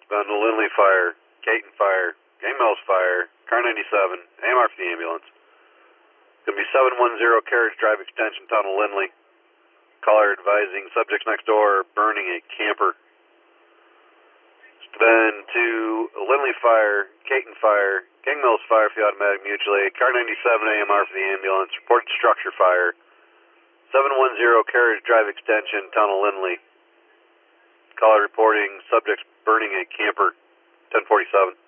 Been the Lindley Fire, Caton Fire, Game Mills Fire, Car 97, AMR for the ambulance. Going to be 710 Carriage Drive Extension, Tunnel Lindley. Caller advising subjects next door burning a camper. Then to Lindley Fire, Caton Fire, King Mills Fire for the automatic mutual aid, Car 97 AMR for the ambulance, reported structure fire. 710 Carriage Drive Extension, Tunnel Lindley. Caller reporting subjects burning a camper, 1047.